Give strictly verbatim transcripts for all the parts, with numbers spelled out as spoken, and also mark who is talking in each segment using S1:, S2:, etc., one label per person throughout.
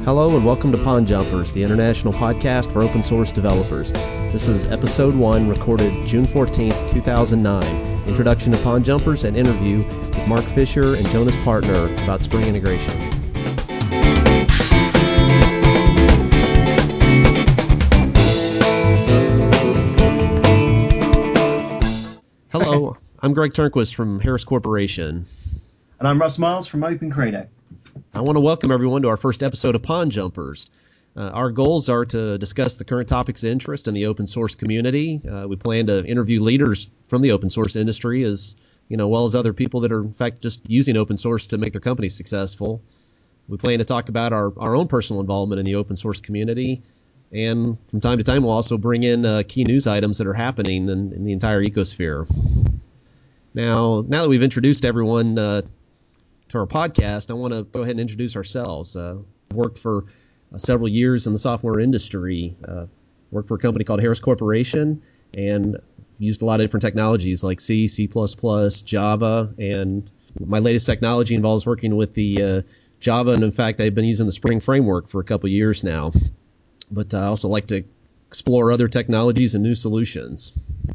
S1: Hello and welcome to Pond Jumpers, the international podcast for open source developers. This is episode one, recorded June fourteenth, two thousand nine. Introduction to Pond Jumpers and interview with Mark Fisher and Jonas Partner about Spring integration. Hello, I'm Greg Turnquist from Harris Corporation.
S2: And I'm Russ Miles from Open Credo.
S1: I want to welcome everyone to our first episode of Pond Jumpers. Uh, our goals are to discuss the current topics of interest in the open source community. Uh, we plan to interview leaders from the open source industry, as you know, well as other people that are in fact just using open source to make their companies successful. We plan to talk about our, our own personal involvement in the open source community, and from time to time we'll also bring in uh, key news items that are happening in, in the entire ecosphere. Now, now that we've introduced everyone uh, to our podcast, I want to go ahead and introduce ourselves. Uh, I've worked for uh, several years in the software industry. Uh, worked for a company called Harris Corporation, and used a lot of different technologies like C, C++, Java, and my latest technology involves working with the uh, Java, and in fact, I've been using the Spring framework for a couple years now. But I also like to explore other technologies and new solutions.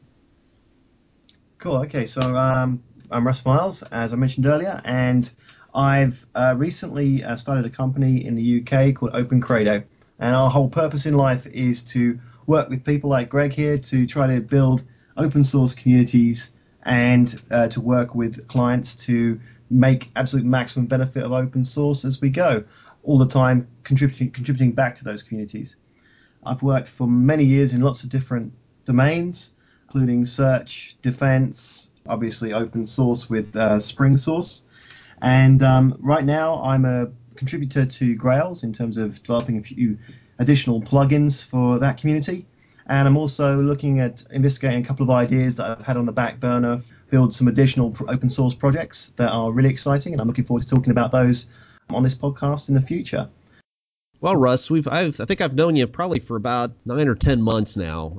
S2: Cool. Okay, so um, I'm Russ Miles, as I mentioned earlier, and I've uh, recently uh, started a company in the U K called Open Credo, and our whole purpose in life is to work with people like Greg here to try to build open source communities and uh, to work with clients to make absolute maximum benefit of open source as we go, all the time contributing contributing back to those communities. I've worked for many years in lots of different domains, including search, defense, obviously open source with uh, Spring Source. And um, right now I'm a contributor to Grails in terms of developing a few additional plugins for that community. And I'm also looking at investigating a couple of ideas that I've had on the back burner, build some additional open source projects that are really exciting. And I'm looking forward to talking about those on this podcast in the future.
S1: Well, Russ, we've I've, I think I've known you probably for about nine or ten months now.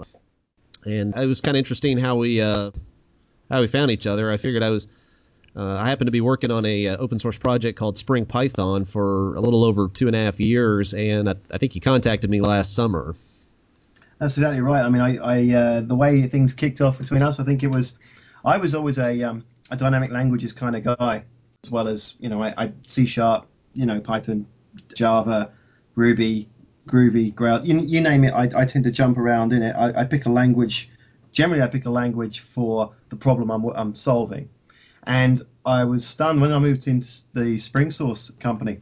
S1: And it was kind of interesting how we uh, how we found each other. I figured I was uh, I happened to be working on a uh, open source project called Spring Python for a little over two and a half years, and I, I think you contacted me last summer.
S2: That's exactly right. I mean, I, I uh, the way things kicked off between us, I think it was I was always a um, a dynamic languages kind of guy, as well as you know I, I C Sharp, you know Python, Java, Ruby, Groovy, Grail, you, you name it, I, I tend to jump around in it. I, I pick a language, generally I pick a language for the problem I'm, I'm solving. And I was stunned when I moved into the Spring Source company.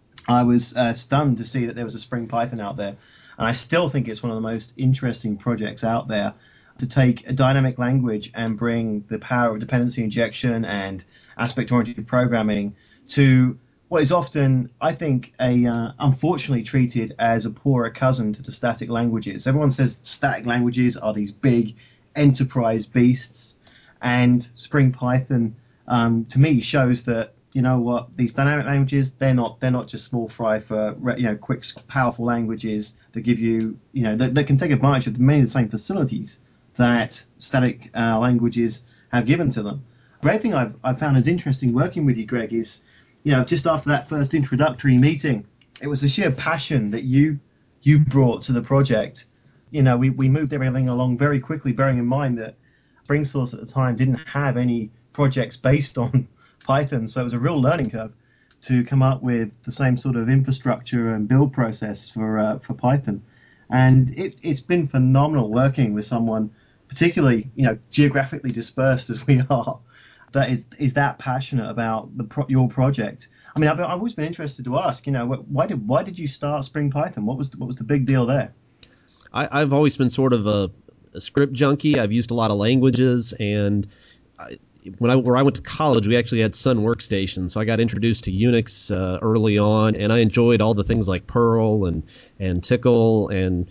S2: I was uh, stunned to see that there was a Spring Python out there. And I still think it's one of the most interesting projects out there to take a dynamic language and bring the power of dependency injection and aspect-oriented programming to what is often, I think, a uh, unfortunately treated as a poorer cousin to the static languages. Everyone says static languages are these big enterprise beasts, and Spring Python, um, to me, shows that you know what, these dynamic languages, they're not they're not just small fry for you know quick, powerful languages that give you you know that, that can take advantage of many of the same facilities that static uh, languages have given to them. The great thing I've I've found is interesting working with you, Greg, is you know, just after that first introductory meeting, it was the sheer passion that you you brought to the project. You know, we, we moved everything along very quickly, bearing in mind that Spring Source at the time didn't have any projects based on Python, so it was a real learning curve to come up with the same sort of infrastructure and build process for uh, for Python. And it, it's been phenomenal working with someone, particularly, you know, geographically dispersed as we are, that is is that passionate about the pro- your project. I mean, I've, I've always been interested to ask, you know, why did why did you start Spring Python? What was the, what was the big deal there?
S1: I, I've always been sort of a, a script junkie. I've used a lot of languages, and I, when I where I went to college, we actually had Sun Workstation, so I got introduced to Unix uh, early on, and I enjoyed all the things like Perl and and Tickle, and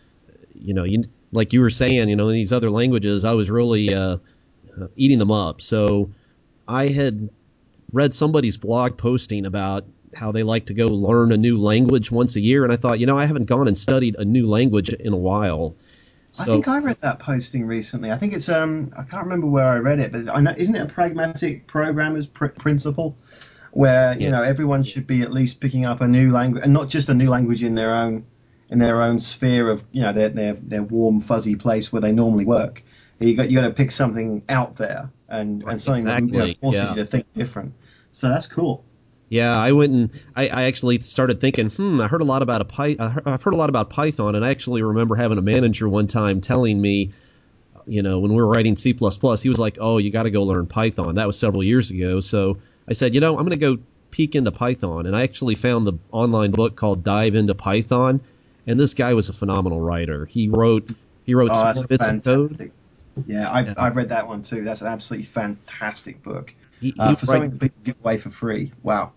S1: you know, you, like you were saying, you know, these other languages, I was really uh, eating them up. So I had read somebody's blog posting about how they like to go learn a new language once a year, and I thought, you know, I haven't gone and studied a new language in a while.
S2: I
S1: So,
S2: think I read that posting recently. I think it's um I can't remember where I read it, but I know, isn't it a pragmatic programmer's pr- principle, where you
S1: Yeah.
S2: know everyone should be at least picking up a new language, and not just a new language in their own in their own sphere of you know their their, their warm fuzzy place where they normally work. You got you got to pick something out there and
S1: Right.
S2: and something that you know,
S1: Exactly.
S2: forces
S1: Yeah.
S2: you to think different. So that's cool.
S1: Yeah, I went and I, I actually started thinking, hmm, I heard a lot about a Py- I heard- I've heard a lot about Python, and I actually remember having a manager one time telling me, you know, when we were writing C plus plus, he was like, oh, you got to go learn Python. That was several years ago. So I said, you know, I'm going to go peek into Python, and I actually found the online book called Dive into Python, and this guy was a phenomenal writer. He wrote he wrote
S2: Oh, that's
S1: small
S2: a
S1: bits of code.
S2: fantastic. Yeah, I've
S1: Yeah.
S2: I've read that one too. That's an absolutely fantastic book.
S1: He he
S2: Uh,
S1: would
S2: for
S1: write.
S2: something that people give away for free. Wow.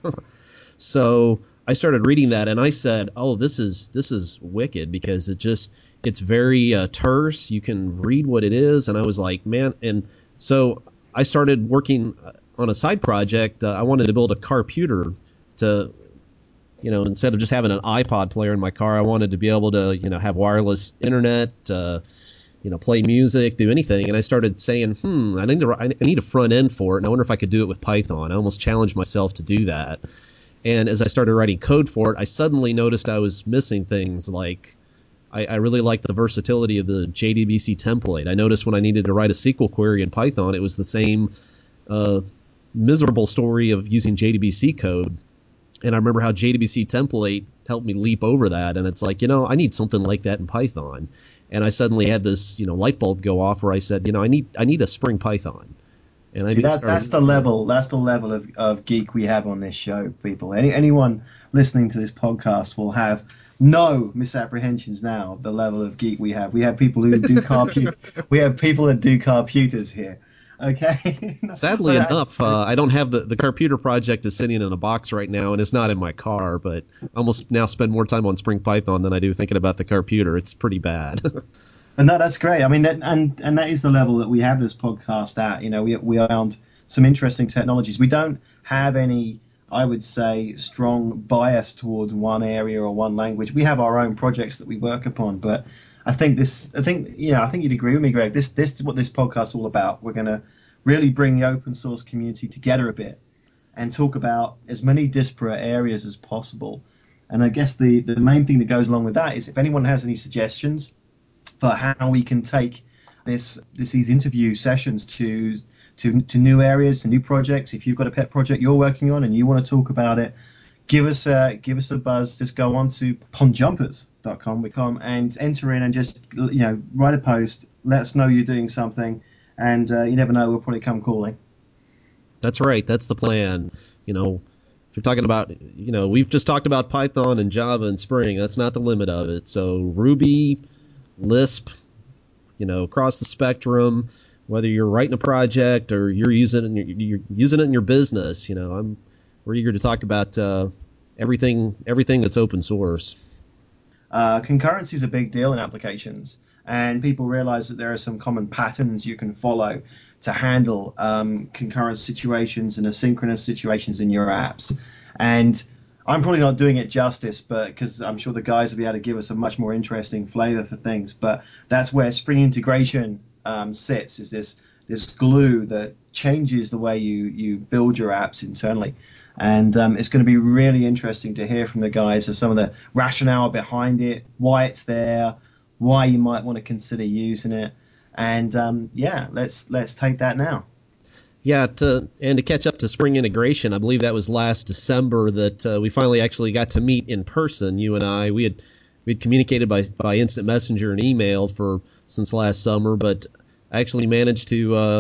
S1: So I started reading that, and I said, "Oh, this is this is wicked," because it just it's very uh, terse. You can read what it is, and I was like, "Man!" And so I started working on a side project. Uh, I wanted to build a carputer to, you know, instead of just having an iPod player in my car, I wanted to be able to, you know, have wireless internet, uh, you know, play music, do anything. And I started saying, "Hmm, I need to I need a front end for it, and I wonder if I could do it with Python." I almost challenged myself to do that. And as I started writing code for it, I suddenly noticed I was missing things like I, I really liked the versatility of the J D B C template. I noticed when I needed to write a S Q L query in Python, it was the same uh, miserable story of using J D B C code. And I remember how J D B C template helped me leap over that. And it's like, you know, I need something like that in Python. And I suddenly had this, you know, light bulb go off where I said, you know, I need I need a Spring Python. And I
S2: See, that's
S1: started.
S2: that's the level that's the level of, of geek we have on this show, people. Any anyone listening to this podcast will have no misapprehensions now of the level of geek we have. We have people who do carpu we have people that do carputers here. Okay.
S1: Sadly
S2: But I,
S1: enough, uh, I don't have the the Carputer project is sitting in a box right now, and it's not in my car. But I almost now spend more time on Spring Python than I do thinking about the Carputer. It's pretty bad.
S2: And no, that's great. I mean, that, and and that is the level that we have this podcast at. You know, we we found some interesting technologies. We don't have any, I would say, strong bias towards one area or one language. We have our own projects that we work upon, but I think this, I think you know, I think you'd agree with me, Greg. This this is what this podcast is all about. We're going to really bring the open source community together a bit and talk about as many disparate areas as possible. And I guess the the main thing that goes along with that is if anyone has any suggestions for how we can take this, this these interview sessions to to to new areas, to new projects. If you've got a pet project you're working on and you want to talk about it, give us a give us a buzz. Just go on to pond jumpers dot com we come and enter in and just you know write a post. Let us know you're doing something, and uh, you never know, we'll probably come calling.
S1: That's right. That's the plan. You know, if you're talking about, you know, we've just talked about Python and Java and Spring. That's not the limit of it. So Ruby, Lisp, you know, across the spectrum, whether you're writing a project or you're using it in your, you're using it in your business, you know, I'm we're eager to talk about uh, everything everything that's open source.
S2: Uh, concurrency is a big deal in applications, and people realize that there are some common patterns you can follow to handle um, concurrent situations and asynchronous situations in your apps. And I'm probably not doing it justice, but because I'm sure the guys will be able to give us a much more interesting flavor for things. But that's where Spring integration um, sits, is this this glue that changes the way you you build your apps internally. And um, it's going to be really interesting to hear from the guys of some of the rationale behind it, why it's there, why you might want to consider using it. And um, yeah, let's let's take that now.
S1: Yeah, to and to catch up to Spring integration, I believe that was last December that uh, we finally actually got to meet in person. You and I, we had we had communicated by by instant messenger and email for since last summer, but I actually managed to uh,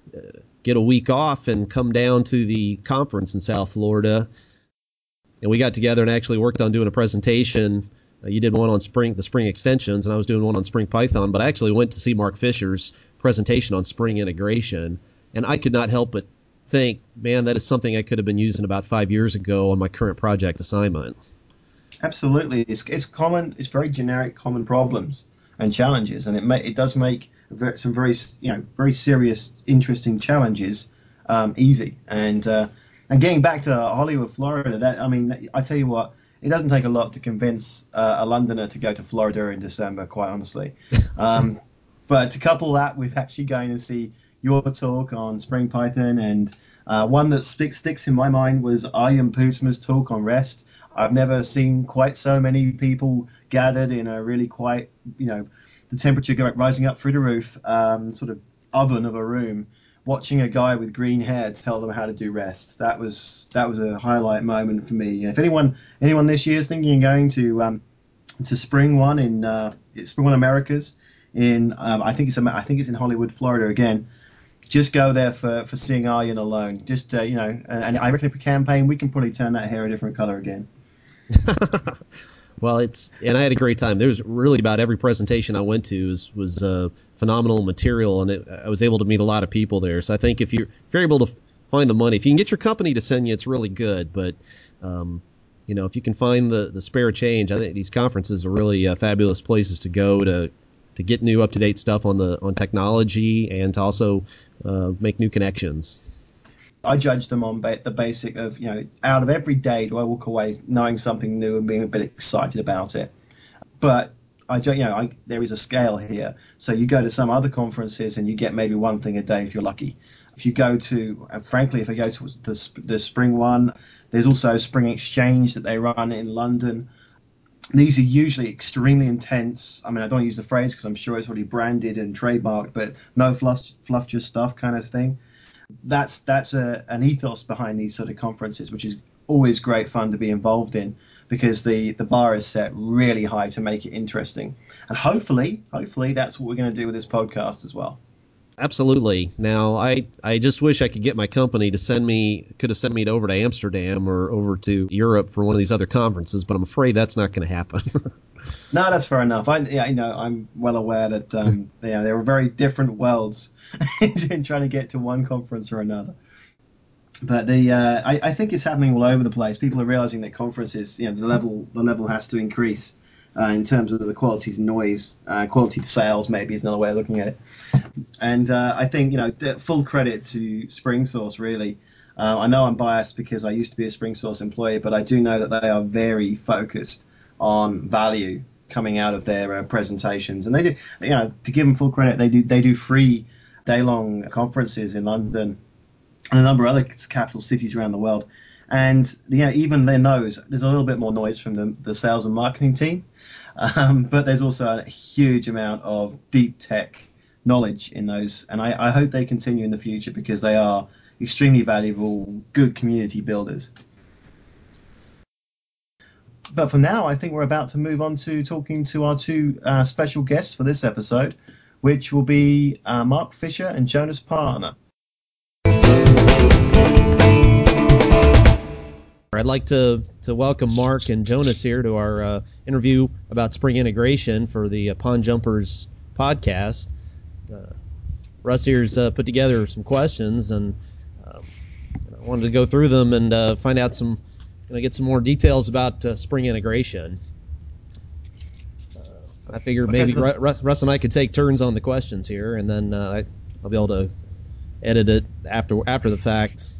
S1: get a week off and come down to the conference in South Florida, and we got together and actually worked on doing a presentation. Uh, you did one on Spring, the Spring extensions, and I was doing one on Spring Python. But I actually went to see Mark Fisher's presentation on Spring integration, and I could not help but think, man, that is something I could have been using about five years ago on my current project assignment.
S2: Absolutely, it's it's common. It's very generic, common problems and challenges, and it may, it does make ver- some very you know very serious, interesting challenges um, easy. And uh, and getting back to Hollywood, Florida, that I mean, I tell you what, it doesn't take a lot to convince uh, a Londoner to go to Florida in December. Quite honestly, um, but to couple that with actually going and see your talk on Spring Python and Uh, one that sticks sticks in my mind was Arjen Poetsma's talk on REST. I've never seen quite so many people gathered in a really quite, you know, the temperature going rising up through the roof, um, sort of oven of a room, watching a guy with green hair tell them how to do REST. That was that was a highlight moment for me. If anyone anyone this year is thinking of going to um, to Spring One in uh, Spring One Americas in um, I think it's I think it's in Hollywood, Florida again. Just go there for, for seeing Arjen alone. Just uh, you know, and, and I reckon if we campaign, we can probably turn that hair a different color again.
S1: Well, it's and I had a great time. There was really about every presentation I went to was was uh, phenomenal material, and it, I was able to meet a lot of people there. So I think if you're if you're able to f- find the money, if you can get your company to send you, it's really good. But um, you know, if you can find the, the spare change, I think these conferences are really uh, fabulous places to go to to get new up to date stuff on the on technology and to also uh, make new connections.
S2: I judge them on ba- the basic of, you know, out of every day do I walk away knowing something new and being a bit excited about it. But I, you know, I, there is a scale here. So you go to some other conferences and you get maybe one thing a day if you're lucky. If you go to, and frankly, if I go to the, the Spring One, there's also Spring Exchange that they run in London. These are usually extremely intense. I mean, I don't use the phrase because I'm sure it's already branded and trademarked, but no fluff, fluff just stuff kind of thing. That's that's a, an ethos behind these sort of conferences, which is always great fun to be involved in because the, the bar is set really high to make it interesting. And hopefully, hopefully that's what we're going to do with this podcast as well.
S1: Absolutely. Now, I, I just wish I could get my company to send me, could have sent me over to Amsterdam or over to Europe for one of these other conferences, but I'm afraid that's not going to happen.
S2: No, that's fair enough. I, yeah, you know, I'm well aware that um, you know, there are very different worlds in trying to get to one conference or another. But the uh, I, I think it's happening all over the place. People are realizing that conferences, you know, the level the level has to increase uh, in terms of the quality to noise, uh, quality to sales. Maybe is another way of looking at it. And uh, I think, you know, full credit to SpringSource. Really, uh, I know I'm biased because I used to be a SpringSource employee, but I do know that they are very focused on value coming out of their uh, presentations. And they do, you know, to give them full credit, they do they do free day long conferences in London and a number of other capital cities around the world. And you know, even their nose, there's a little bit more noise from the, the sales and marketing team, um, but there's also a huge amount of deep tech knowledge in those. And I, I hope they continue in the future because they are extremely valuable, good community builders. But for now, I think we're about to move on to talking to our two uh, special guests for this episode, which will be uh, Mark Fisher and Jonas Partner.
S1: I'd like to, to welcome Mark and Jonas here to our uh, interview about Spring integration for the uh, Pond Jumpers podcast. Uh, Russ here's uh, put together some questions, and uh, I wanted to go through them and uh, find out some, you know, get some more details about uh, Spring integration. Uh, I figured maybe okay, so Russ, Russ and I could take turns on the questions here, and then uh, I, I'll be able to edit it after after the fact.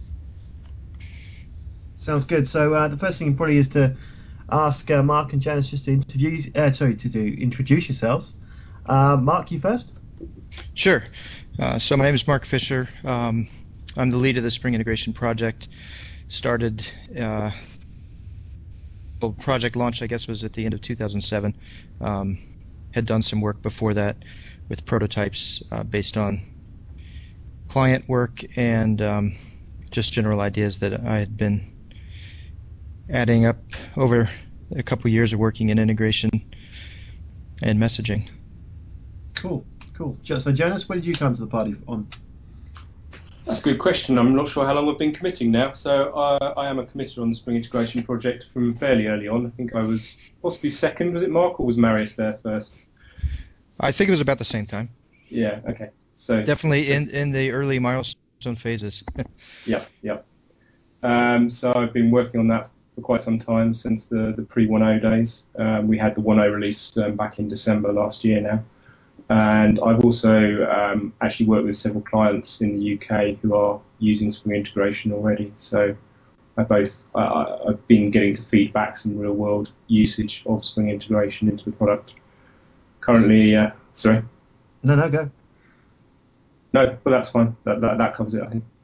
S2: Sounds good. So uh, the first thing probably is to ask uh, Mark and Janice just to introduce, uh, sorry, to do introduce yourselves. Uh, Mark, you first.
S3: Sure. Uh, so my name is Mark Fisher. Um, I'm the lead of the Spring Integration project. Started, uh, well, project launch, I guess, was at the end of two thousand seven. Um, had done some work before that with prototypes uh, based on client work and um, just general ideas that I had been adding up over a couple of years of working in integration and messaging.
S2: Cool, cool. So, Jonas, what did you come to the party on?
S4: That's a good question. I'm not sure how long we've been committing now. So uh, I am a committer on the Spring Integration project from fairly early on. I think I was possibly second. Was it Mark or was Marius there first?
S3: I think it was about the same time.
S4: Yeah, okay. So
S3: definitely in, in the early milestone phases.
S4: yeah, yeah. Um, so I've been working on that for quite some time since the, the pre one point oh days. Um, we had the one point oh release um, back in December last year now. And I've also um, actually worked with several clients in the U K who are using Spring Integration already. So I both uh, I've been getting to feedback some real world usage of Spring Integration into the product. Currently, uh, sorry.
S2: No, no, go.
S4: No, but that's fine. That that, that covers it, I think.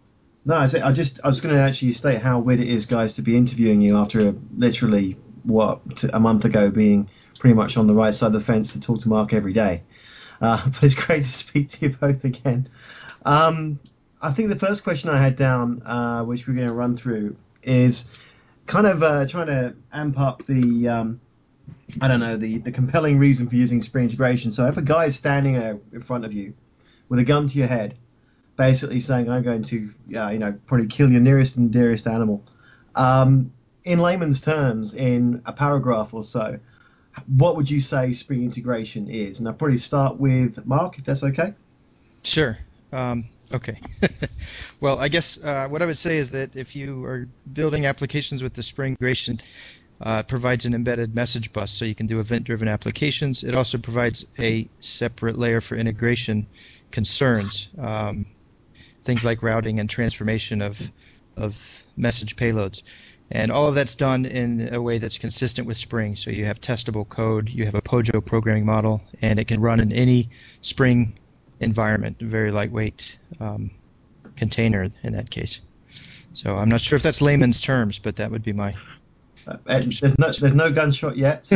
S2: No, I, say, I just I was going to actually state how weird it is, guys, to be interviewing you after a, literally what t- a month ago being pretty much on the right side of the fence to talk to Mark every day. Uh, but it's great to speak to you both again. Um, I think the first question I had down, uh, which we're going to run through, is kind of uh, trying to amp up the um, I don't know the the compelling reason for using Spring integration. So if a guy is standing there in front of you with a gun to your head, basically saying, I'm going to, uh, you know, probably kill your nearest and dearest animal. Um, in layman's terms, in a paragraph or so, what would you say Spring integration is? And I'll probably start with Mark, if that's okay.
S3: Sure. Um, okay. Well, I guess uh, what I would say is that if you are building applications with the Spring integration, uh, it provides an embedded message bus, so you can do event-driven applications. It also provides a separate layer for integration concerns. Um, things like routing and transformation of of message payloads. And all of that's done in a way that's consistent with Spring. So you have testable code, you have a Pojo programming model, and it can run in any Spring environment, a very lightweight um, container in that case. So I'm not sure if that's layman's terms, but that would be my...
S2: Uh, there's no there's no gunshot yet.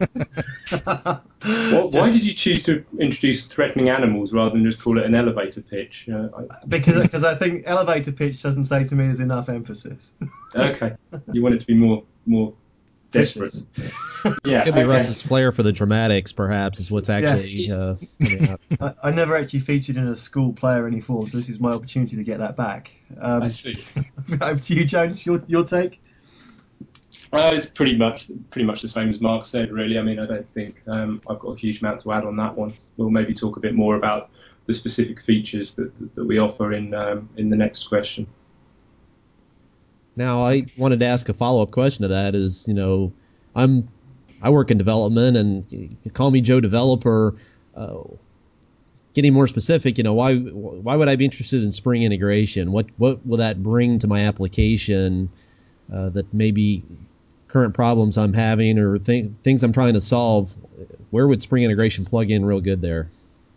S4: Well, why did you choose to introduce threatening animals rather than just call it an elevator pitch? Uh, I...
S2: Because because I think elevator pitch doesn't say to me there's enough emphasis.
S4: Okay, you want it to be more more desperate. Yeah,
S1: could be
S4: okay.
S1: Russ's flair for the dramatics, perhaps, is what's actually
S2: Yeah.
S1: uh, coming out.
S2: I, I never actually featured in a school play or any form, so this is my opportunity to get that back. Um,
S4: I see.
S2: over to you, Jones. Your your take.
S4: Uh, it's pretty much pretty much the same as Mark said, really. I mean, I don't think um, I've got a huge amount to add on that one. We'll maybe talk a bit more about the specific features that that, that we offer in um, in the next question.
S1: Now, I wanted to ask a follow-up question to that. Is you know, I'm I work in development, and you call me Joe Developer. Uh, getting more specific, you know, why why would I be interested in Spring integration? What what will that bring to my application uh, that maybe current problems I'm having or th- things I'm trying to solve? Where would Spring integration plug in real good there?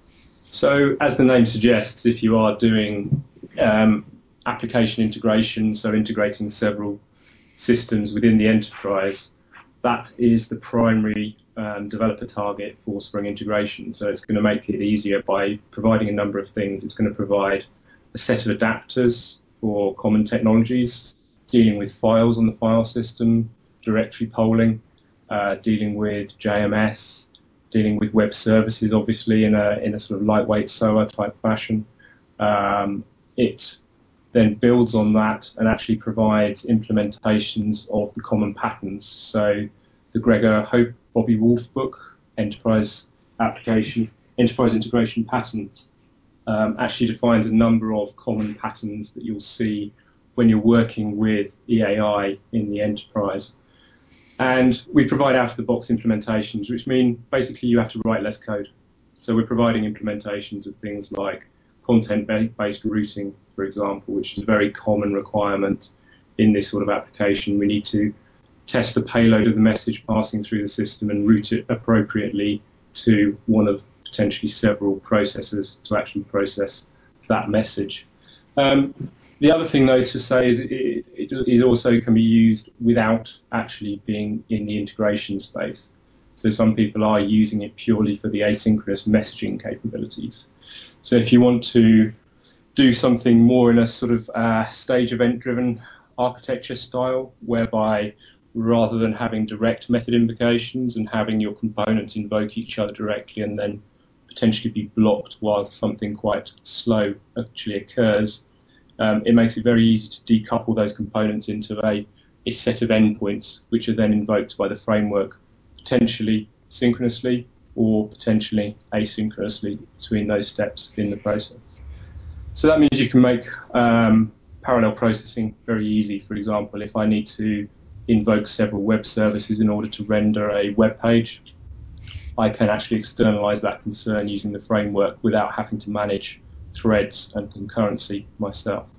S4: So, as the name suggests, if you are doing um, application integration, so integrating several systems within the enterprise, that is the primary um, developer target for Spring integration. So it's going to make it easier by providing a number of things. It's going to provide a set of adapters for common technologies, dealing with files on the file system, directory polling, uh, dealing with J M S, dealing with web services, obviously, in a in a sort of lightweight S O A type fashion. Um, it then builds on that and actually provides implementations of the common patterns. So the Gregor Hope Bobby Wolf book, Enterprise Application, Enterprise Integration Patterns, um, actually defines a number of common patterns that you'll see when you're working with E A I in the enterprise. And we provide out-of-the-box implementations, which mean basically you have to write less code. So we're providing implementations of things like content-based routing, for example, which is a very common requirement in this sort of application. We need to test the payload of the message passing through the system and route it appropriately to one of potentially several processors to actually process that message. Um, the other thing, though, to say is it, it is also can be used without actually being in the integration space. So some people are using it purely for the asynchronous messaging capabilities. So if you want to do something more in a sort of uh, stage event-driven architecture style, whereby rather than having direct method invocations and having your components invoke each other directly and then potentially be blocked while something quite slow actually occurs, um, it makes it very easy to decouple those components into a, a set of endpoints which are then invoked by the framework, potentially synchronously or potentially asynchronously between those steps in the process. So that means you can make um, parallel processing very easy. For example, if I need to invoke several web services in order to render a web page, I can actually externalize that concern using the framework without having to manage threads and concurrency myself.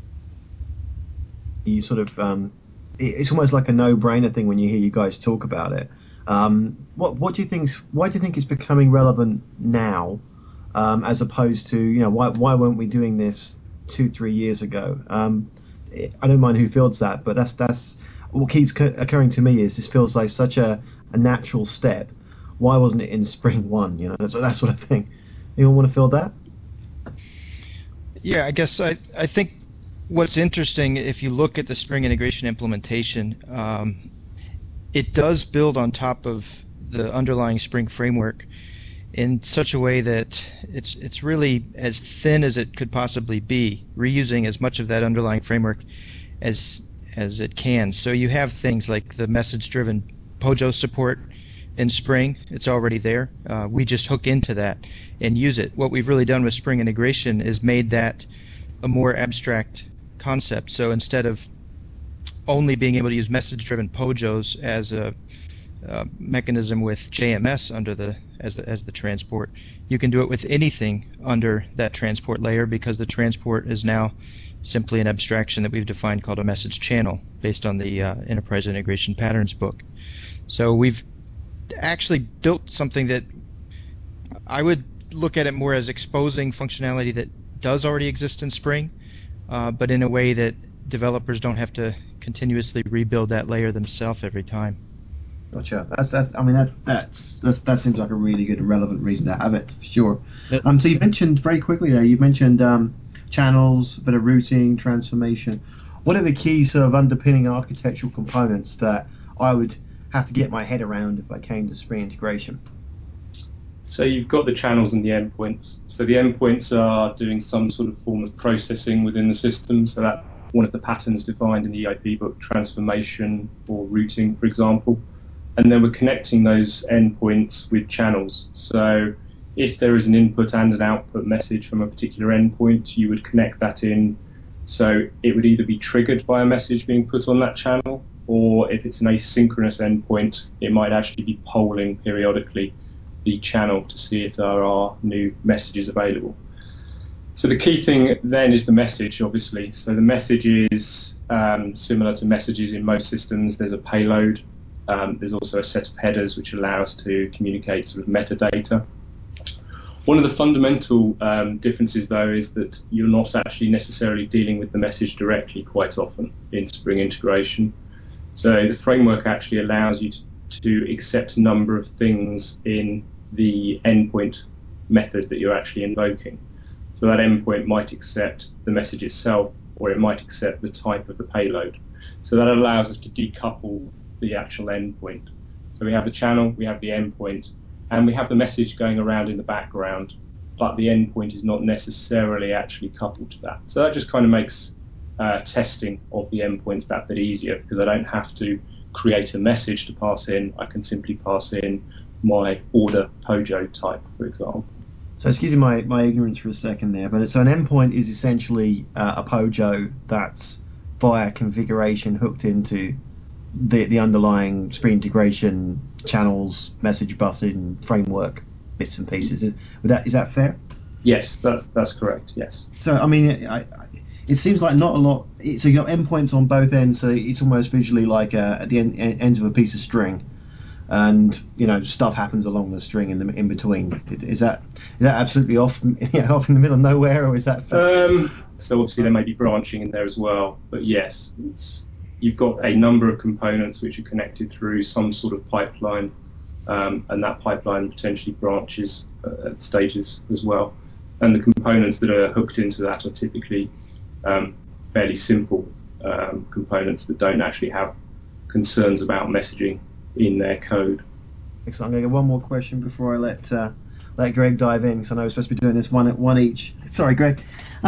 S2: You sort of, um, it's almost like a no-brainer thing when you hear you guys talk about it. Um, what what do you think? Why do you think it's becoming relevant now, um, as opposed to, you know, why why weren't we doing this two, three years ago. Um, I don't mind who fields that, but that's that's what keeps occurring to me is this feels like such a, a natural step. Why wasn't it in Spring One? You know, that's that sort of thing. Anyone want to field that?
S3: Yeah, I guess I I think what's interesting if you look at the Spring integration implementation, um, it does build on top of the underlying Spring framework in such a way that it's it's really as thin as it could possibly be, reusing as much of that underlying framework as as it can. So you have things like the message-driven Pojo support in Spring. It's already there. Uh, we just hook into that and use it. What we've really done with Spring integration is made that a more abstract concept. So instead of only being able to use message-driven Pojos as a uh, mechanism with J M S under the as the as the transport, you can do it with anything under that transport layer because the transport is now simply an abstraction that we've defined called a message channel based on the uh, Enterprise Integration Patterns book. So we've actually built something that I would look at it more as exposing functionality that does already exist in Spring, uh, but in a way that developers don't have to continuously rebuild that layer themselves every time.
S2: Gotcha. That's, that's I mean that that's, that's that seems like a really good and relevant reason to have it for sure.
S1: Yep.
S2: Um, so you mentioned very quickly there. You mentioned um, channels, a bit of routing, transformation. What are the key sort of underpinning architectural components that I would have to get my head around if I came to Spring integration?
S4: So you've got the channels and the endpoints. So the endpoints are doing some sort of form of processing within the system. So that one of the patterns defined in the E I P book, transformation or routing, for example. And then we're connecting those endpoints with channels. So if there is an input and an output message from a particular endpoint, you would connect that in. So it would either be triggered by a message being put on that channel, or if it's an asynchronous endpoint, it might actually be polling periodically the channel to see if there are new messages available. So the key thing then is the message, obviously. So the message is um, similar to messages in most systems. There's a payload. Um, there's also a set of headers which allow us to communicate sort of metadata. One of the fundamental um, differences, though, is that you're not actually necessarily dealing with the message directly quite often in Spring integration. So the framework actually allows you to, to accept a number of things in the endpoint method that you're actually invoking. So that endpoint might accept the message itself, or it might accept the type of the payload. So that allows us to decouple the actual endpoint. So we have the channel, we have the endpoint, and we have the message going around in the background, but the endpoint is not necessarily actually coupled to that. So that just kind of makes uh, testing of the endpoints that bit easier, because I don't have to create a message to pass in. I can simply pass in my order Pojo type, for example.
S2: So excuse my, my ignorance for a second there, but so an endpoint is essentially uh, a Pojo that's via configuration hooked into the the underlying Spring integration channels, message busing framework bits and pieces. Is that is that fair?
S4: Yes, that's that's correct. Yes.
S2: So I mean, I, I, it seems like not a lot. So you got endpoints on both ends, so it's almost visually like uh, at the end, ends of a piece of string, and you know stuff happens along the string in the in between. Is that is that absolutely off you know, off in the middle of nowhere, or is that fair?
S4: Um, so obviously there may be branching in there as well, but yes, it's, you've got a number of components which are connected through some sort of pipeline, um, and that pipeline potentially branches uh, at stages as well. And the components that are hooked into that are typically um, fairly simple um, components that don't actually have concerns about messaging in their code.
S2: Excellent. I'm going to get one more question before I let uh, let Greg dive in, because I know we're supposed to be doing this one one each. Sorry, Greg.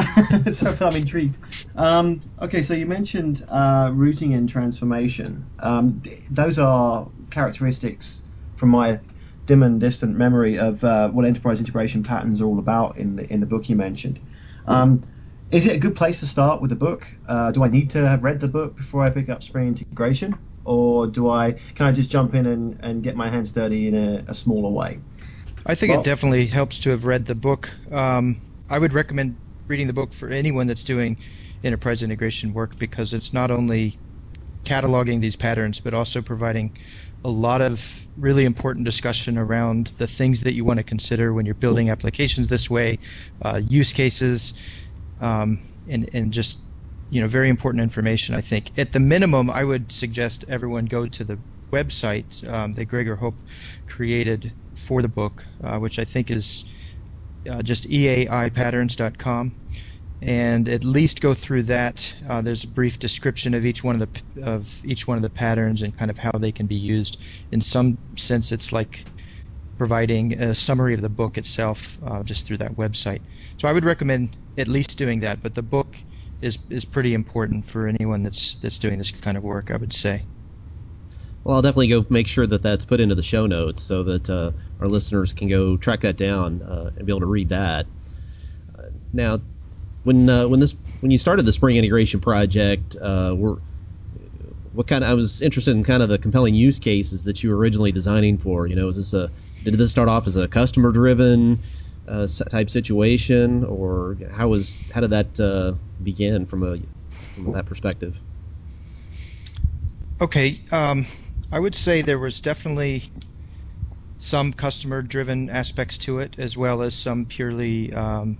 S2: So I'm intrigued. Um, okay, so you mentioned uh, routing and transformation. Um, th- those are characteristics from my dim and distant memory of uh, what enterprise integration patterns are all about in the in the book you mentioned. Um, is it a good place to start with the book? Uh, do I need to have read the book before I pick up Spring integration? Or do I can I just jump in and, and get my hands dirty in a, a smaller way?
S3: I think
S2: Well,
S3: it definitely helps to have read the book. Um, I would recommend reading the book for anyone that's doing enterprise integration work, because it's not only cataloging these patterns, but also providing a lot of really important discussion around the things that you want to consider when you're building applications this way, uh, use cases, um, and and just you know very important information. I think at the minimum, I would suggest everyone go to the website um, that Gregor Hope created for the book, uh, which I think is uh, just e a i patterns dot com, and at least go through that. Uh, there's a brief description of each one of the of each one of the patterns and kind of how they can be used. In some sense, it's like providing a summary of the book itself uh, just through that website. So I would recommend at least doing that. But the book is is pretty important for anyone that's that's doing this kind of work, I would say.
S1: Well, I'll definitely go make sure that that's put into the show notes so that uh, our listeners can go track that down uh, and be able to read that. Uh, now, when uh, when this when you started the Spring Integration Project, uh, were what kind of, I was interested in kind of the compelling use cases that you were originally designing for. You know, is this a did this start off as a customer driven uh, type situation, or how was how did that uh, begin from a from that perspective?
S3: Okay. Um, I would say there was definitely some customer-driven aspects to it, as well as some purely um,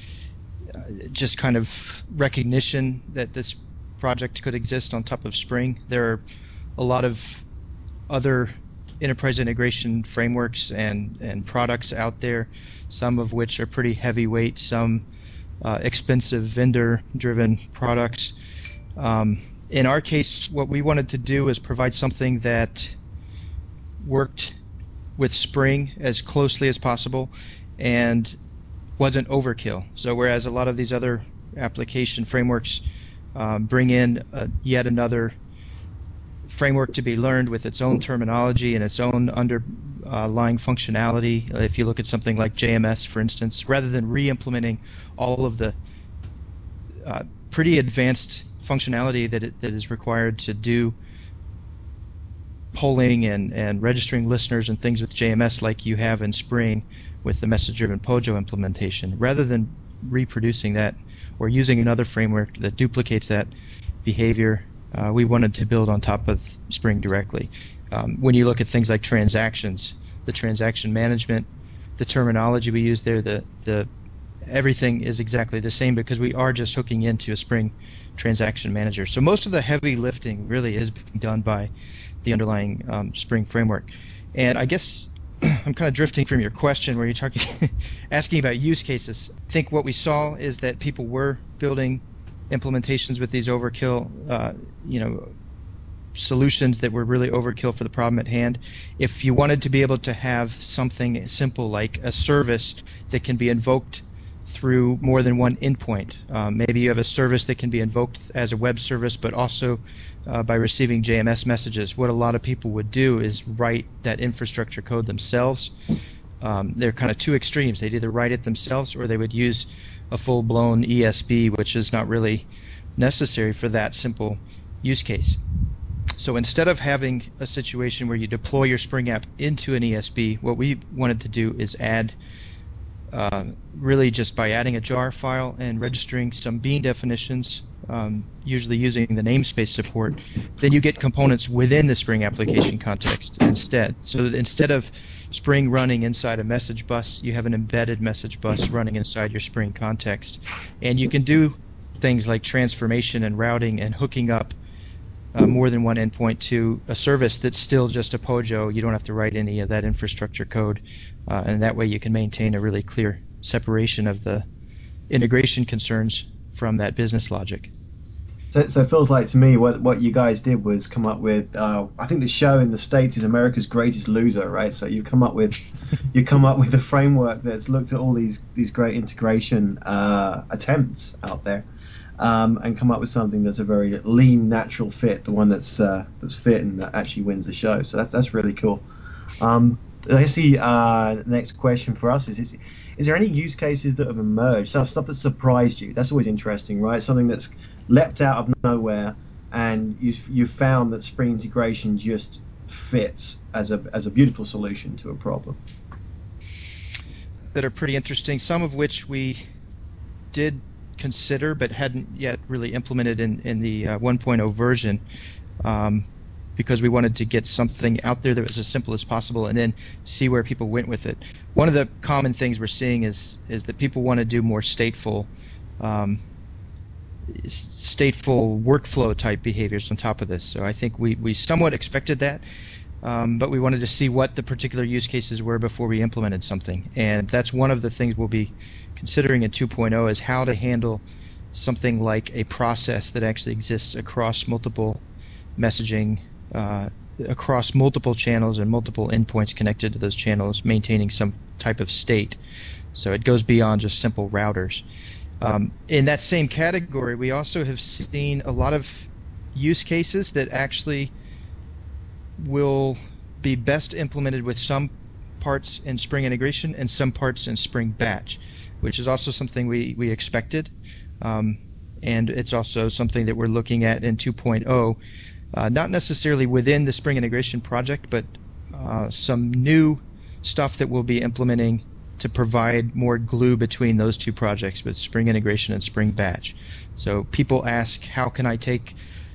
S3: just kind of recognition that this project could exist on top of Spring. There are a lot of other enterprise integration frameworks and, and products out there, some of which are pretty heavyweight, some uh, expensive vendor-driven products. Um, In our case, what we wanted to do is provide something that worked with Spring as closely as possible and wasn't overkill. So whereas a lot of these other application frameworks um, bring in uh, yet another framework to be learned with its own terminology and its own underlying functionality, uh, if you look at something like J M S, for instance, rather than re-implementing all of the uh, pretty advanced functionality that it, that is required to do polling and, and registering listeners and things with J M S like you have in Spring with the message-driven Pojo implementation. Rather than reproducing that or using another framework that duplicates that behavior, uh, we wanted to build on top of Spring directly. Um, when you look at things like transactions, the transaction management, the terminology we use there, the the everything is exactly the same because we are just hooking into a Spring transaction manager. So most of the heavy lifting really is being done by the underlying um, Spring framework. And I guess I'm kind of drifting from your question where you're talking, asking about use cases. I think what we saw is that people were building implementations with these overkill, uh, you know, solutions that were really overkill for the problem at hand. If you wanted to be able to have something simple like a service that can be invoked through more than one endpoint. Um, maybe you have a service that can be invoked as a web service, but also uh, by receiving J M S messages. What a lot of people would do is write that infrastructure code themselves. Um, they're kind of two extremes. They'd either write it themselves or they would use a full-blown E S B, which is not really necessary for that simple use case. So instead of having a situation where you deploy your Spring app into an E S B, what we wanted to do is add Uh, really just by adding a jar file and registering some bean definitions, um, usually using the namespace support, then you get components within the Spring application context instead. So that instead of Spring running inside a message bus, you have an embedded message bus running inside your Spring context. And you can do things like transformation and routing and hooking up Uh, more than one endpoint to a service that's still just a Pojo. You don't have to write any of that infrastructure code, uh, and that way you can maintain a really clear separation of the integration concerns from that business logic.
S2: So, so it feels like to me what what you guys did was come up with. Uh, I think the show in the States is America's Greatest Loser, right? So you've come up with you come up with a framework that's looked at all these these great integration uh, attempts out there. Um, and come up with something that's a very lean, natural fit, the one that's uh, that's fit and that actually wins the show. So that's that's really cool. Um, I guess the uh, next question for us is, is: Is there any use cases that have emerged, stuff stuff that surprised you? That's always interesting, right? Something that's leapt out of nowhere, and you you found that Spring integration just fits as a as a beautiful solution to a problem.
S3: That are pretty interesting, some of which we did consider but hadn't yet really implemented in, in the uh, one point oh version, um, because we wanted to get something out there that was as simple as possible and then see where people went with it. One of the common things we're seeing is is that people want to do more stateful um, stateful workflow type behaviors on top of this. So I think we, we somewhat expected that, um, but we wanted to see what the particular use cases were before we implemented something. And that's one of the things we'll be considering in two point oh is how to handle something like a process that actually exists across multiple messaging, uh, across multiple channels and multiple endpoints connected to those channels, maintaining some type of state. So it goes beyond just simple routers. Um, in that same category, we also have seen a lot of use cases that actually will be best implemented with some parts in Spring Integration and some parts in Spring Batch, which is also something we, we expected. Um, and it's also something that we're looking at in two point oh, uh, not necessarily within the Spring Integration project, but uh, some new stuff that we'll be implementing to provide more glue between those two projects, with Spring Integration and Spring Batch. So people ask, how can I take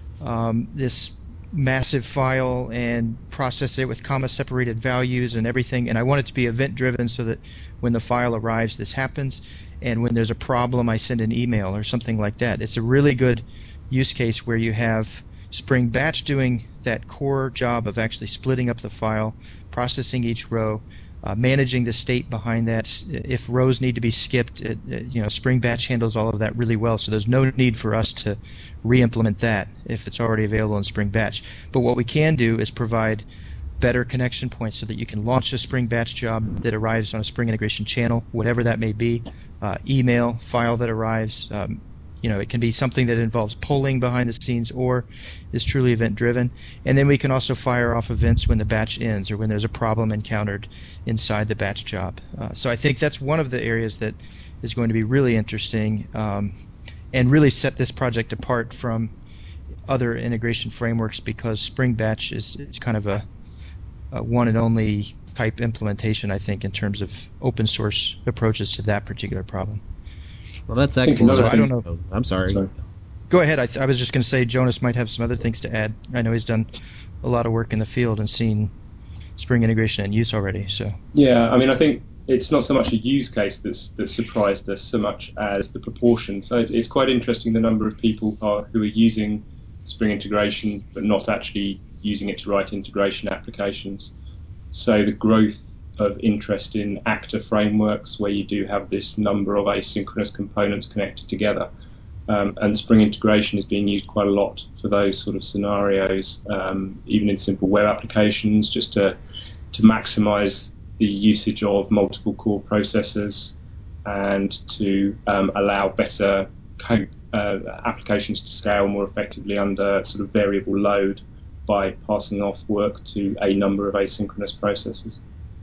S3: um, this massive file and process it with comma-separated values and everything, and I want it to be event-driven so that when the file arrives, this happens, and when there's a problem, I send an email or something like that. It's a really good use case where you have Spring Batch doing that core job of actually splitting up the file, processing each row, Uh, managing the state behind that. If rows need to be skipped, it, it, you know, Spring Batch handles all of that really well, so there's no need for us to re-implement that if it's already available in Spring Batch. But what we can do is provide better connection points so that you can launch a Spring Batch job that arrives on a Spring Integration channel, whatever that may be, uh, email, file that arrives. Um, you know, it can be something that involves polling behind the scenes or is truly event-driven. And then we can also fire off events when the batch ends or when there's a problem encountered inside the batch job. Uh, so I think that's one of the areas that is going to be really interesting um, and really set this project apart from other integration frameworks, because Spring Batch is, is kind of a, a one and only type implementation, I think, in terms of open source approaches to that particular problem.
S1: Well, that's
S4: I think
S1: excellent.
S4: another
S3: So I don't know.
S1: Oh, I'm sorry.
S4: Sorry.
S3: Go ahead. I, th- I was just going to say Jonas might have some other things to add. I know he's done a lot of work in the field and seen Spring Integration in use already. So
S4: Yeah, I mean, I think it's not so much a use case that's that surprised us so much as the proportion. So it, it's quite interesting the number of people are, who are using Spring Integration but not actually using it to write integration applications. So the growth of interest in actor frameworks where you do have this number of asynchronous components connected together. Um, and Spring Integration is being used quite a lot for those sort of scenarios, um, even in simple web applications, just to to maximize the usage of multiple core processors and to um, allow better code, uh, applications to scale more effectively under sort of variable load by passing off work to a number of asynchronous processors.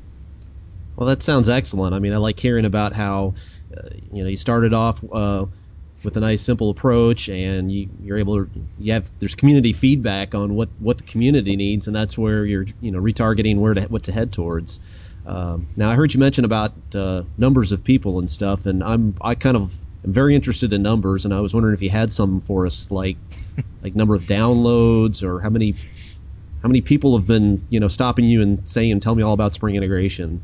S1: Well, that sounds excellent. I mean, I like hearing about how uh, you know you started off uh, with a nice simple approach, and you, you're able to you have there's community feedback on what, what the community needs, and that's where you're you know retargeting where to what to head towards. Um, now, I heard you mention about uh, numbers of people and stuff, and I'm I kind of am very interested in numbers, and I was wondering if you had some for us, like like number of downloads or how many how many people have been you know stopping you and saying, "Tell me all about Spring Integration."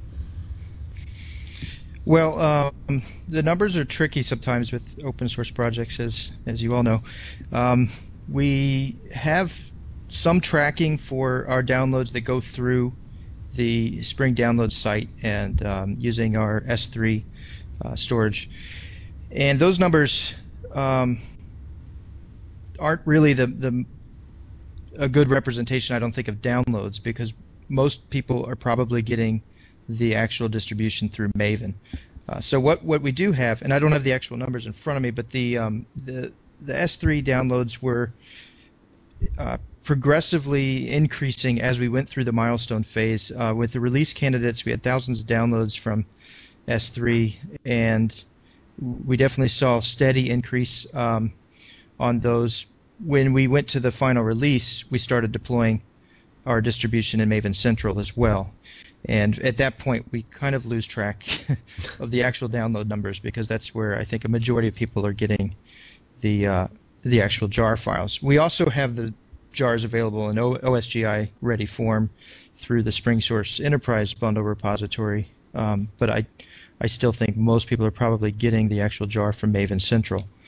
S3: Well, um, the numbers are tricky sometimes with open source projects, as as you all know. Um, we have some tracking for our downloads that go through the Spring Download site and um, using our S three uh, storage, and those numbers um, aren't really the the a good representation, I don't think, of downloads, because most people are probably getting the actual distribution through Maven. Uh, so what, what we do have, and I don't have the actual numbers in front of me, but the um, the the S three downloads were uh, progressively increasing as we went through the milestone phase. Uh, with the release candidates, we had thousands of downloads from S three, and we definitely saw a steady increase um, on those. When we went to the final release, we started deploying our distribution in Maven Central as well. And at that point, we kind of lose track of the actual download numbers, because that's where I think a majority of people are getting the uh, the actual jar files. We also have the jars available in O S G I ready form through the SpringSource Enterprise Bundle repository, um, but I I still think most people are probably getting the actual jar from Maven Central.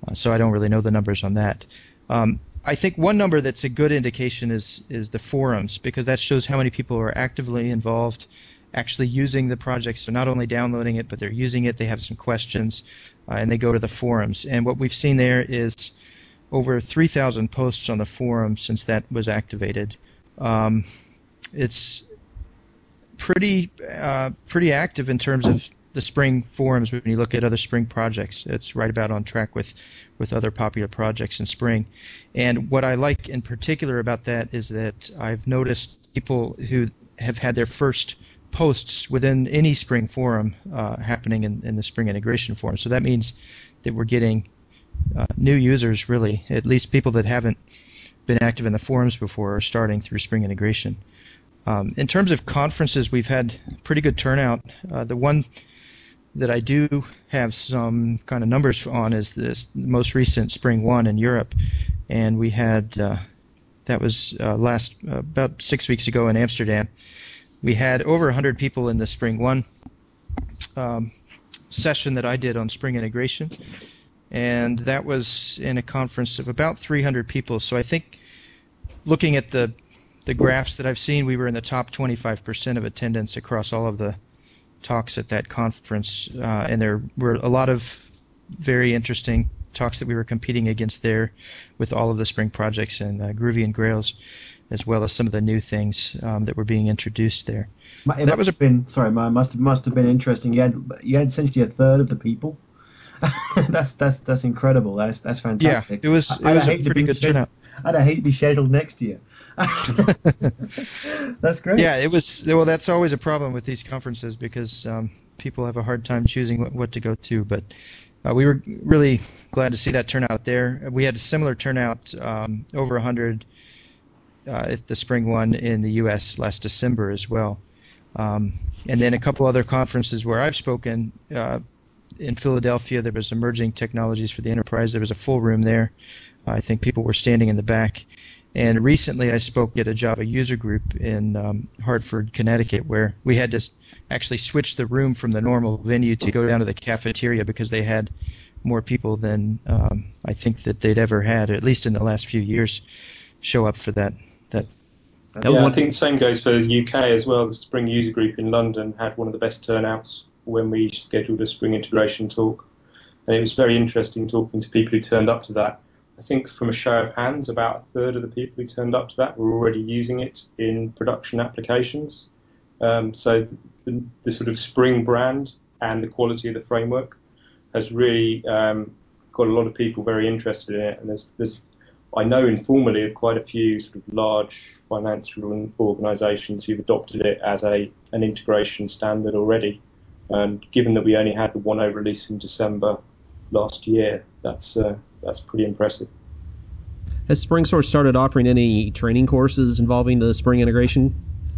S3: Uh, so I don't really know the numbers on that. Um, I think one number that's a good indication is is the forums, because that shows how many people are actively involved, actually using the project. So not only downloading it, but they're using it, they have some questions, uh, and they go to the forums. And what we've seen there is over three thousand posts on the forum since that was activated. Um, it's pretty uh, pretty active in terms of the Spring forums. When you look at other Spring projects, it's right about on track with, with other popular projects in Spring. And what I like in particular about that is that I've noticed people who have had their first posts within any Spring forum uh, happening in, in the Spring Integration Forum. So that means that we're getting uh, new users, really, at least people that haven't been active in the forums before are starting through Spring Integration. Um, in terms of conferences, we've had pretty good turnout. Uh, the one that I do have some kind of numbers on is this most recent Spring One in Europe, and we had uh, that was uh, last uh, about six weeks ago in Amsterdam. We had over one hundred people in the Spring One um, session that I did on Spring Integration, and that was in a conference of about three hundred people. So I think, looking at the the graphs that I've seen, we were in the top twenty-five percent of attendance across all of the talks at that conference, uh, and there were a lot of very interesting talks that we were competing against there with all of the Spring projects and uh, Groovy and Grails, as well as some of the new things um, that were being introduced there.
S2: It that was a been sorry, must have must have been interesting. You had you had essentially a third of the people. that's that's that's incredible. That's that's fantastic.
S3: Yeah, it was it
S2: I,
S3: was
S2: I
S3: a pretty good turnout.
S2: I'd hate to be scheduled next year. That's great.
S3: Yeah, it was. Well, that's always a problem with these conferences, because um, people have a hard time choosing what, what to go to. But uh, we were really glad to see that turnout there. We had a similar turnout, um, over one hundred uh, at the Spring One in the U S last December as well. Um, and then a couple other conferences where I've spoken. Uh, in Philadelphia, there was Emerging Technologies for the Enterprise. There was a full room there. Uh, I think people were standing in the back. And recently I spoke at a Java user group in um, Hartford, Connecticut, where we had to actually switch the room from the normal venue to go down to the cafeteria because they had more people than um, I think that they'd ever had, at least in the last few years, show up for that. that.
S4: Yeah, I think the same goes for the U K as well. The Spring User Group in London had one of the best turnouts when we scheduled a Spring Integration talk. And it was very interesting talking to people who turned up to that. I think from a show of hands, about a third of the people who turned up to that were already using it in production applications. Um, so the, the sort of Spring brand and the quality of the framework has really um, got a lot of people very interested in it. And there's, there's, I know informally of quite a few sort of large financial organisations who've adopted it as a an integration standard already. And given that we only had the one point oh release in December last year, that's uh, that's pretty impressive.
S1: Has SpringSource started offering any training courses involving the Spring integration?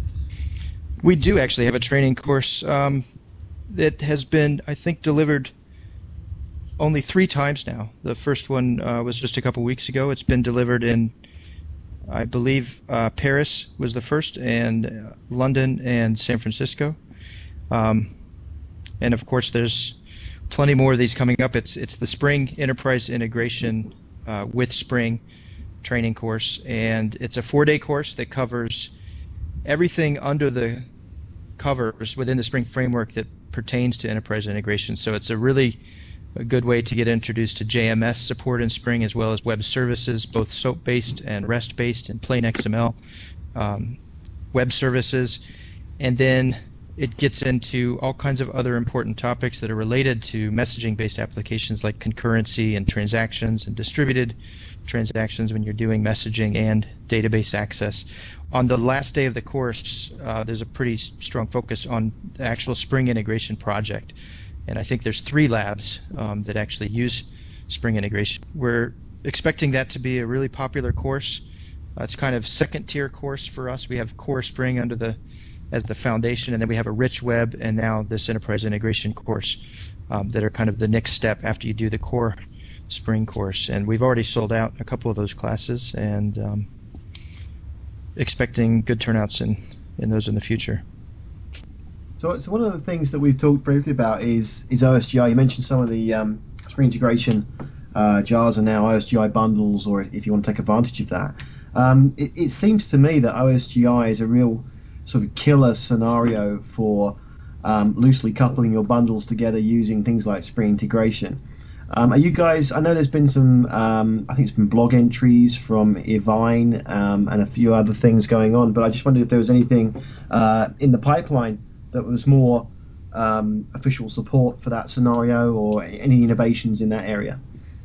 S3: We do actually have a training course um, that has been, I think, delivered only three times now. The first one uh, was just a couple weeks ago. It's been delivered in, I believe, uh, Paris was the first, and uh, London and San Francisco. Um, and of course, there's plenty more of these coming up. It's it's the Spring Enterprise Integration uh, with Spring training course, and it's a four-day course that covers everything under the covers within the Spring framework that pertains to enterprise integration. So it's a really a good way to get introduced to J M S support in Spring, as well as web services, both SOAP-based and REST-based and plain X M L um, web services. And then it gets into all kinds of other important topics that are related to messaging-based applications like concurrency and transactions and distributed transactions when you're doing messaging and database access. On the last day of the course, uh, there's a pretty strong focus on the actual Spring integration project. And I think there's three labs um, that actually use Spring integration. We're expecting that to be a really popular course. Uh, it's kind of second-tier course for us. We have Core Spring under the as the foundation, and then we have a rich web, and now this enterprise integration course um, that are kind of the next step after you do the core Spring course. And we've already sold out a couple of those classes, and um, expecting good turnouts in, in those in the future.
S2: So, so one of the things that we've talked briefly about is is O S G I. You mentioned some of the um, Spring integration uh, jars are now O S G I bundles, or if you want to take advantage of that. Um, it, it seems to me that O S G I is a real sort of killer scenario for um, loosely coupling your bundles together using things like Spring integration. Um, are you guys? I know there's been some. Um, I think it's been blog entries from Evine um, and a few other things going on. But I just wondered if there was anything uh, in the pipeline that was more um, official support for that scenario, or any innovations in that area.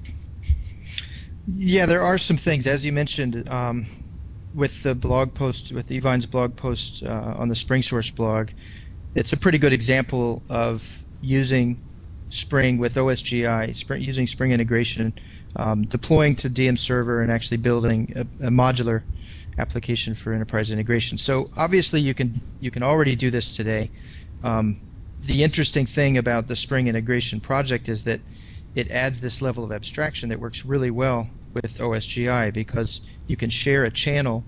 S3: Yeah, there are some things, as you mentioned, um, with the blog post, with Evine's blog post uh, on the SpringSource blog. It's a pretty good example of using Spring with O S G I, Spring, using Spring integration, um, deploying to D M Server, and actually building a, a modular application for enterprise integration. So obviously you can you can already do this today. Um, the interesting thing about the Spring integration project is that it adds this level of abstraction that works really well with O S G I, because you can share a channel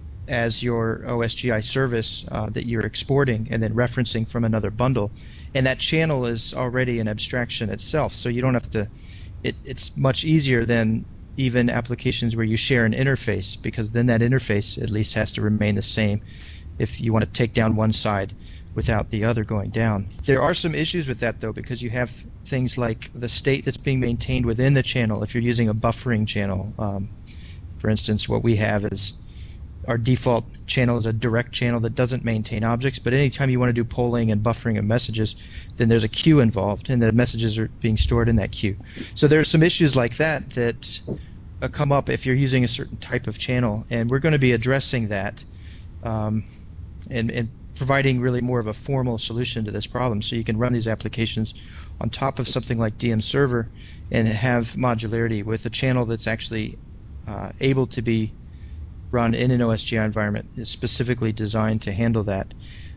S3: as your O S G I service uh, that you're exporting and then referencing from another bundle, and that channel is already an abstraction itself, so you don't have to it, it's much easier than even applications where you share an interface, because then that interface at least has to remain the same if you want to take down one side without the other going down. There are some issues with that, though, because you have things like the state that's being maintained within the channel. If you're using a buffering channel, um, for instance, what we have is our default channel is a direct channel that doesn't maintain objects, but anytime you want to do polling and buffering of messages, then there's a queue involved, and the messages are being stored in that queue. So there are some issues like that that uh, come up if you're using a certain type of channel, and we're going to be addressing that um, and, and providing really more of a formal solution to this problem, so you can run these applications on top of something like D M Server and have modularity with a channel that's actually uh, able to be run in an O S G I environment. Is specifically designed to handle that.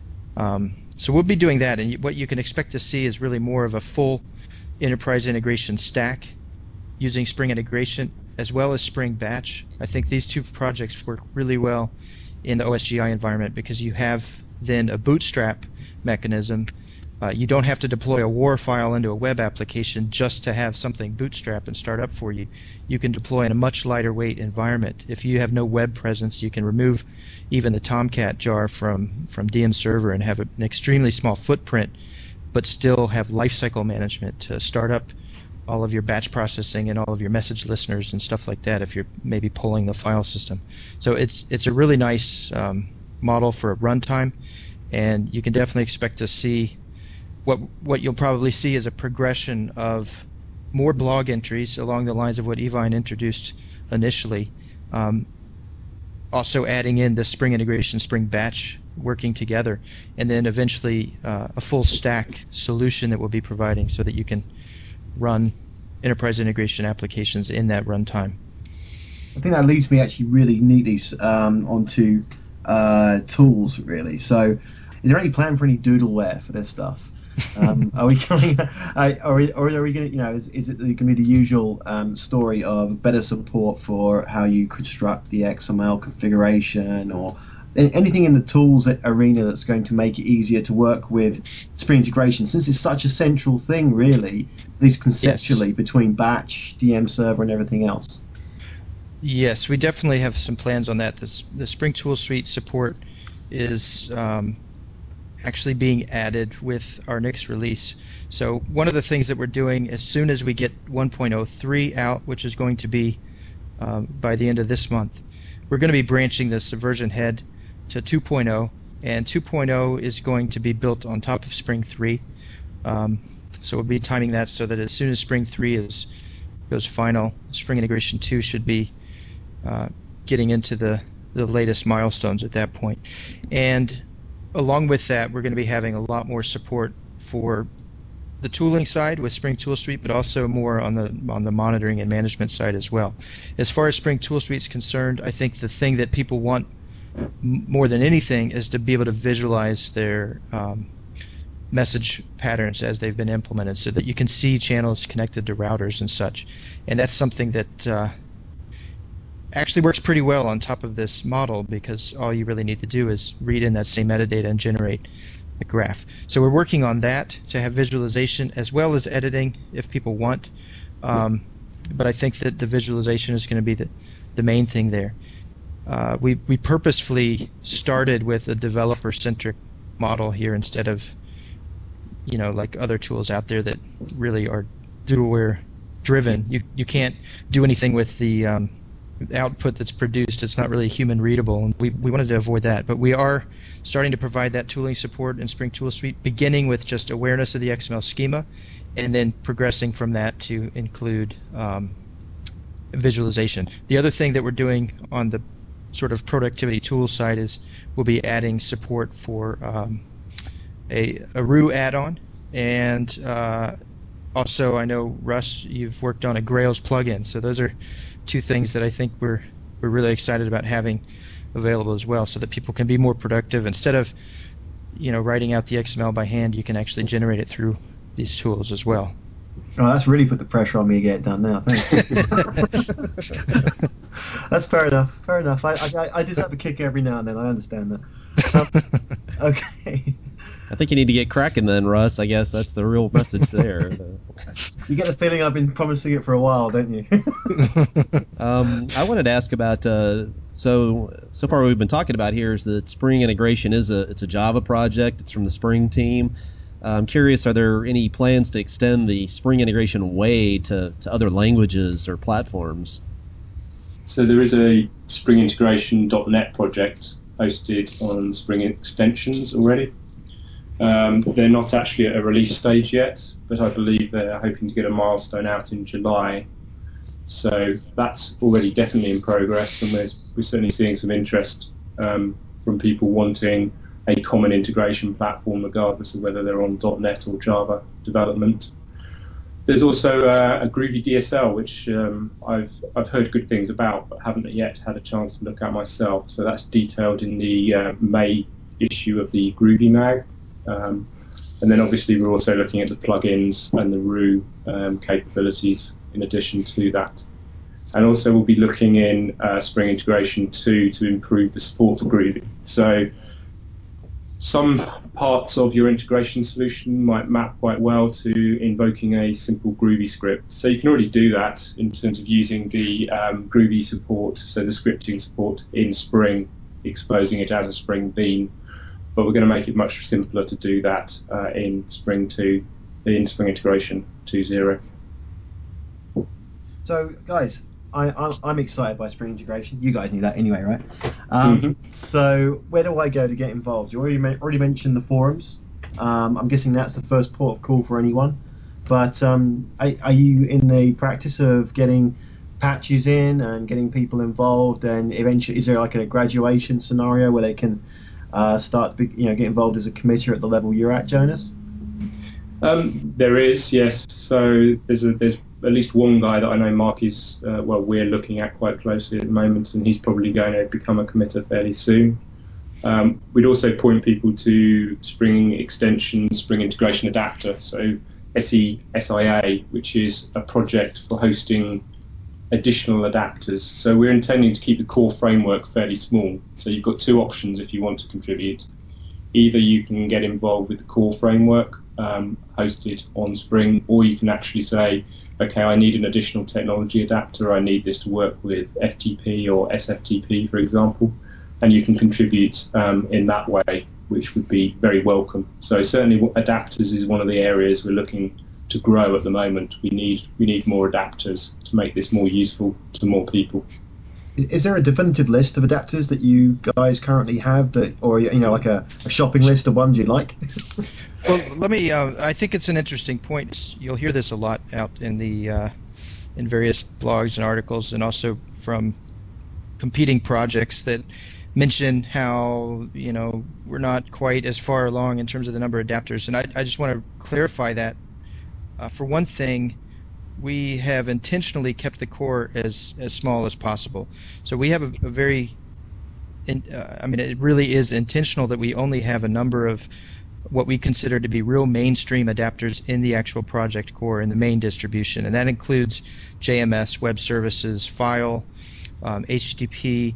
S3: Um, so we'll be doing that, and what you can expect to see is really more of a full enterprise integration stack using Spring integration as well as Spring Batch. I think these two projects work really well in the O S G I environment, because you have then a bootstrap mechanism. Uh, you don't have to deploy a war file into a web application just to have something bootstrap and start up for you. You can deploy in a much lighter weight environment. If you have no web presence, you can remove even the Tomcat jar from, from D M Server and have a, an extremely small footprint, but still have lifecycle management to start up all of your batch processing and all of your message listeners and stuff like that if you're maybe pulling the file system. So it's, it's a really nice um, model for a runtime, and you can definitely expect to see What what you'll probably see is a progression of more blog entries along the lines of what Evine introduced initially. Um, also adding in the Spring integration, Spring Batch working together, and then eventually uh, a full stack solution that we'll be providing so that you can run enterprise integration applications in that runtime.
S2: I think that leads me actually really neatly um, onto uh, tools, really. So, is there any plan for any doodleware for this stuff? Um, are we going, uh, or, or are we going to, you know, is, is it going to be the usual um, story of better support for how you construct the X M L configuration, or anything in the tools arena that's going to make it easier to work with Spring integration, since it's such a central thing, really, at least conceptually,
S3: Yes.
S2: between Batch, D M Server, and everything else?
S3: Yes, we definitely have some plans on that. This, the Spring Tool Suite support is um, actually being added with our next release. So one of the things that we're doing as soon as we get one point oh three out, which is going to be um, by the end of this month, we're going to be branching the Subversion head to two point oh, and two point oh is going to be built on top of Spring three. Um, so we'll be timing that so that as soon as Spring three is goes final, Spring Integration two should be uh, getting into the, the latest milestones at that point. And along with that, we're going to be having a lot more support for the tooling side with Spring Tool Suite, but also more on the on the monitoring and management side as well. As far as Spring Tool Suite is concerned, I think the thing that people want m- more than anything is to be able to visualize their um, message patterns as they've been implemented, so that you can see channels connected to routers and such. And that's something that uh, actually works pretty well on top of this model, because all you really need to do is read in that same metadata and generate a graph. So we're working on that to have visualization as well as editing if people want. Um, but I think that the visualization is going to be the, the main thing there. Uh, we, we purposefully started with a developer-centric model here instead of, you know, like other tools out there that really are doer driven. You you can't do anything with the um, output that's produced. It's not really human readable, and we we wanted to avoid that. But we are starting to provide that tooling support in Spring Tool Suite, beginning with just awareness of the X M L schema, and then progressing from that to include um, visualization. The other thing that we're doing on the sort of productivity tool side is we'll be adding support for um, a, a R U add-on, and uh, also I know, Russ, you've worked on a Grails plugin, so those are two things that I think we're we're really excited about having available as well, so that people can be more productive. Instead of, you know, writing out the X M L by hand, you can actually generate it through these tools as well.
S2: Oh, that's really put the pressure on me to get it done now. Thanks. That's fair enough. Fair enough. I, I I deserve a kick every now and then. I understand that. Um, okay.
S1: I think you need to get cracking then, Russ. I guess that's the real message there.
S2: You get the feeling I've been promising it for a while, don't you?
S1: um, I wanted to ask about uh, so so far what we've been talking about here is that Spring integration is a it's a Java project. It's from the Spring team. Uh, I'm curious, are there any plans to extend the Spring integration way to, to other languages or platforms?
S4: So there is a Spring Integration dot net project hosted on Spring Extensions already. Um, they're not actually at a release stage yet, but I believe they're hoping to get a milestone out in July. So that's already definitely in progress, and we're, we're certainly seeing some interest um, from people wanting a common integration platform, regardless of whether they're on .NET or Java development. There's also uh, a Groovy D S L, which um, I've I've heard good things about, but haven't yet had a chance to look at myself. So that's detailed in the uh, May issue of the Groovy Mag. Um, and then obviously we're also looking at the plugins and the R U um, capabilities in addition to that. And also we'll be looking in uh, Spring Integration two to improve the support for Groovy. So some parts of your integration solution might map quite well to invoking a simple Groovy script. So you can already do that in terms of using the um, Groovy support, so the scripting support in Spring, exposing it as a Spring bean. But we're going to make it much simpler to do that uh, in Spring two, in Spring Integration two point oh.
S2: So, guys, I, I'm, I'm excited by Spring Integration. You guys knew that anyway, right? Um,
S4: Mm-hmm.
S2: So, where do I go to get involved? You already already mentioned the forums. Um, I'm guessing that's the first port of call for anyone. But um, are, are you in the practice of getting patches in and getting people involved? And eventually, is there like a graduation scenario where they can uh, start to be, you know, get involved as a committer at the level you're at, Jonas?
S4: Um, there is, yes. So there's a, there's at least one guy that I know Mark is, uh, well, we're looking at quite closely at the moment, and he's probably going to become a committer fairly soon. Um, we'd also point people to Spring Extension, Spring Integration Adapter, so S E S I A, which is a project for hosting additional adapters. So we're intending to keep the core framework fairly small. So you've got two options if you want to contribute. Either you can get involved with the core framework um, hosted on Spring, or you can actually say, okay, I need an additional technology adapter. I need this to work with F T P or S F T P, for example, and you can contribute um, in that way, which would be very welcome. So certainly adapters is one of the areas we're looking to grow at the moment. We need we need more adapters to make this more useful to more people.
S2: Is there a definitive list of adapters that you guys currently have, that, or you know, like a, a shopping list of ones you like?
S3: Well, let me. Uh, I think it's an interesting point. You'll hear this a lot out in the uh, in various blogs and articles, and also from competing projects that mention how, you know, we're not quite as far along in terms of the number of adapters. And I, I just want to clarify that. Uh, for one thing, we have intentionally kept the core as, as small as possible. So we have a, a very, in, uh, I mean, it really is intentional that we only have a number of what we consider to be real mainstream adapters in the actual project core, in the main distribution. And that includes J M S, web services, file, um, H T T P,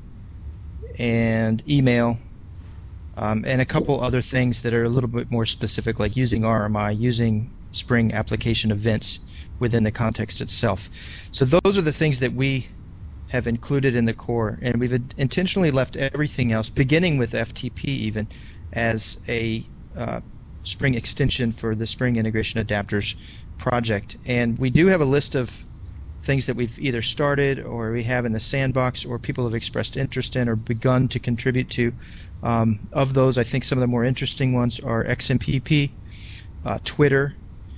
S3: and email, um, and a couple other things that are a little bit more specific, like using R M I, using Spring application events within the context itself. So those are the things that we have included in the core, and we've intentionally left everything else, beginning with F T P even, as a uh, Spring extension for the Spring Integration Adapters project. And we do have a list of things that we've either started or we have in the sandbox or people have expressed interest in or begun to contribute to. Um, of those, I think some of the more interesting ones are X M P P, uh, Twitter,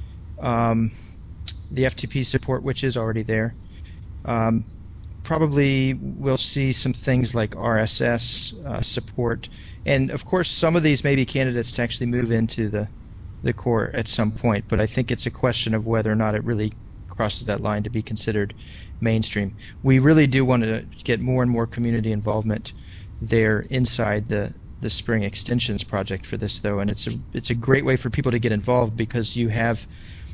S3: um, the F T P support, which is already there. Um, probably we'll see some things like R S S uh, support. And, of course, some of these may be candidates to actually move into the, the core at some point, but I think it's a question of whether or not it really crosses that line to be considered mainstream. We really do want to get more and more community involvement there inside the, the Spring Extensions project for this, though, and it's a, it's a great way for people to get involved because you have,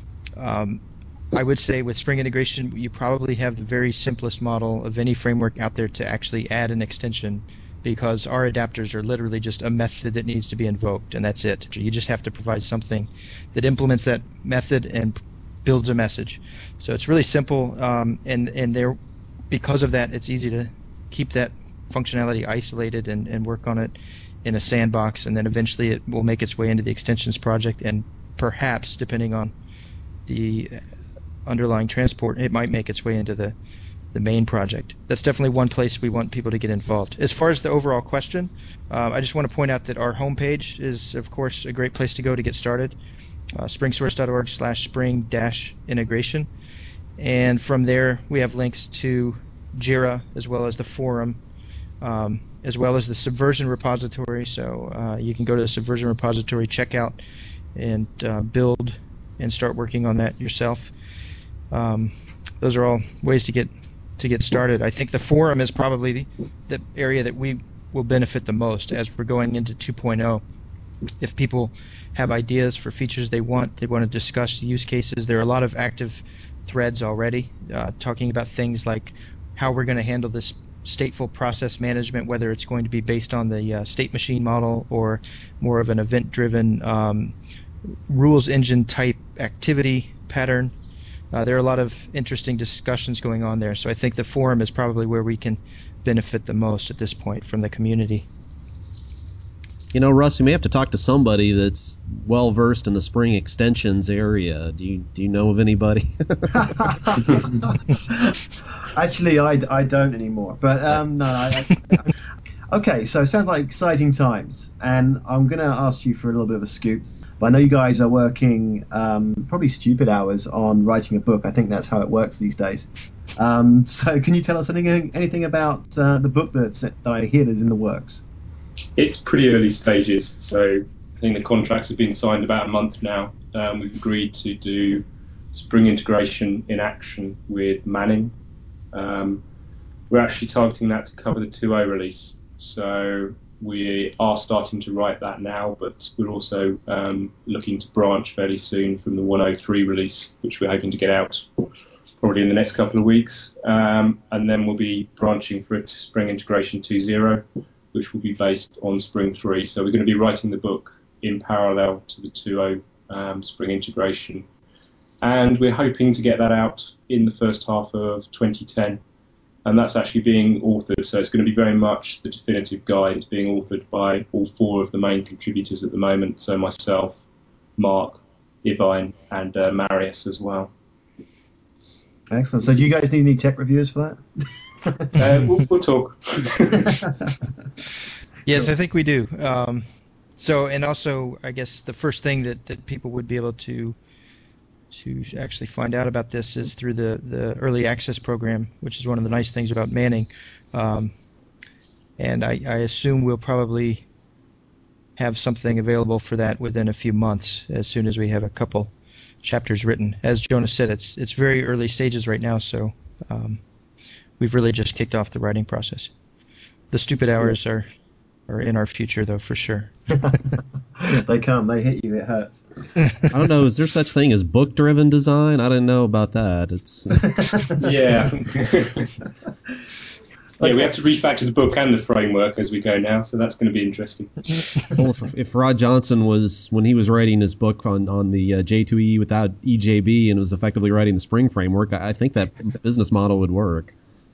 S3: um, I would say with Spring Integration, you probably have the very simplest model of any framework out there to actually add an extension, because our adapters are literally just a method that needs to be invoked, and that's it. You just have to provide something that implements that method and builds a message. So it's really simple, um, and, and there, because of that, it's easy to keep that functionality isolated and, and work on it in a sandbox, and then eventually it will make its way into the extensions project, and perhaps, depending on the underlying transport, it might make its way into the the main project. That's definitely one place we want people to get involved. As far as the overall question, uh, I just want to point out that our homepage is, of course, a great place to go to get started, uh, springsource.org slash spring dash integration. And from there, we have links to Jira as well as the forum, um, as well as the Subversion repository. So uh, you can go to the Subversion repository, check out, and uh, build and start working on that yourself. Um, those are all ways to get to get started. I think the forum is probably the, the area that we will benefit the most as we're going into two point oh. If people have ideas for features they want, they want to discuss use cases, there are a lot of active threads already uh, talking about things like how we're going to handle this stateful process management, whether it's going to be based on the uh, state machine model or more of an event-driven um, rules engine type activity pattern. Uh, there are a lot of interesting discussions going on there, so I think the forum is probably where we can benefit the most at this point from the community.
S1: You know, Russ, you may have to talk to somebody that's well versed in the Spring Extensions area. Do you do you know of anybody?
S2: Actually, I, I don't anymore. But um, no, I, I, okay. So it sounds like exciting times, and I'm going to ask you for a little bit of a scoop. But I know you guys are working um, probably stupid hours on writing a book. I think that's how it works these days. Um, so can you tell us anything anything about uh, the book that's, that I hear is in the works?
S4: It's pretty early stages. So I think the contracts have been signed about a month now. Um, we've agreed to do Spring Integration in action with Manning. Um, we're actually targeting that to cover the two point oh release. So we are starting to write that now, but we're also um, looking to branch fairly soon from the one point oh three release, which we're hoping to get out probably in the next couple of weeks. Um, and then we'll be branching for it to Spring Integration two point oh, which will be based on Spring three. So we're going to be writing the book in parallel to the two point oh um, Spring Integration. And we're hoping to get that out in the first half of twenty ten. And that's actually being authored, so it's going to be very much the definitive guide. It's being authored by all four of the main contributors at the moment, so myself, Mark, Ivine, and uh, Marius as well.
S2: Excellent. So do you guys need any tech reviewers for that?
S4: uh, we'll, we'll talk.
S3: Yes, I think we do. Um, so, and also, I guess the first thing that, that people would be able to to actually find out about this is through the, the early access program, which is one of the nice things about Manning. Um, and I, I assume we'll probably have something available for that within a few months, as soon as we have a couple chapters written. As Jonas said, it's it's very early stages right now, so um, we've really just kicked off the writing process. The stupid hours are are in our future, though, for sure.
S2: They come, they hit you, it hurts.
S1: I don't know. Is there such thing as book-driven design? I didn't know about that. It's
S4: yeah. Yeah, we have to refactor the book and the framework as we go now, so that's going to be interesting.
S1: Well, if, if Rod Johnson was, when he was writing his book on, on the uh, J two E without E J B and was effectively writing the Spring framework, I, I think that business model would work.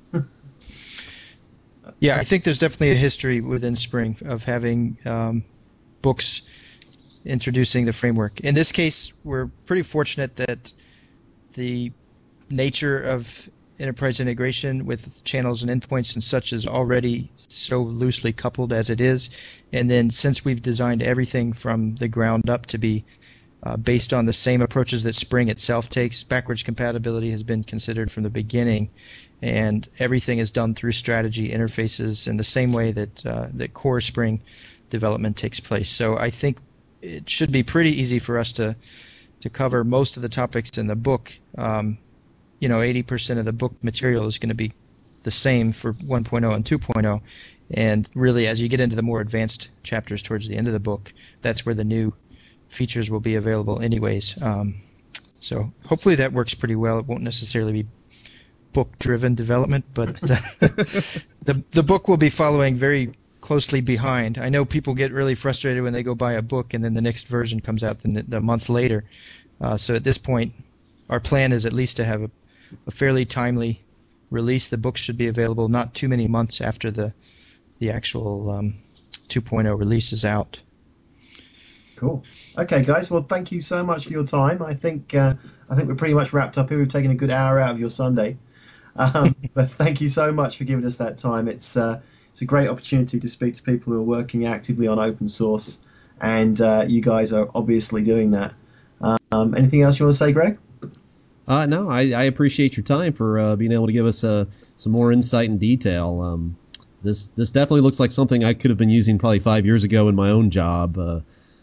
S3: Yeah, I think there's definitely a history within Spring of having um, books introducing the framework. In this case, we're pretty fortunate that the nature of enterprise integration with channels and endpoints and such is already so loosely coupled as it is. And then since we've designed everything from the ground up to be uh, based on the same approaches that Spring itself takes, backwards compatibility has been considered from the beginning, and everything is done through strategy interfaces in the same way that uh, that core Spring development takes place. So I think it should be pretty easy for us to to cover most of the topics in the book. Um, you know, eighty percent of the book material is going to be the same for one point oh and two point oh. And really, as you get into the more advanced chapters towards the end of the book, that's where the new features will be available anyways. Um, so hopefully that works pretty well. It won't necessarily be book-driven development, but uh, the the book will be following very closely behind. I know people get really frustrated when they go buy a book and then the next version comes out the, the month later. Uh, so at this point, our plan is at least to have a, a fairly timely release. The book should be available not too many months after the the actual um, two point oh release is out.
S2: Cool. Okay, guys. Well, thank you so much for your time. I think uh, I think we're pretty much wrapped up here. We've taken a good hour out of your Sunday. Um, but thank you so much for giving us that time. It's uh, it's a great opportunity to speak to people who are working actively on open source, and uh, you guys are obviously doing that. Um, anything else you want to say, Greg?
S1: Uh, no, I, I appreciate your time for uh, being able to give us uh, some more insight and detail. Um, this this definitely looks like something I could have been using probably five years ago in my own job. Uh,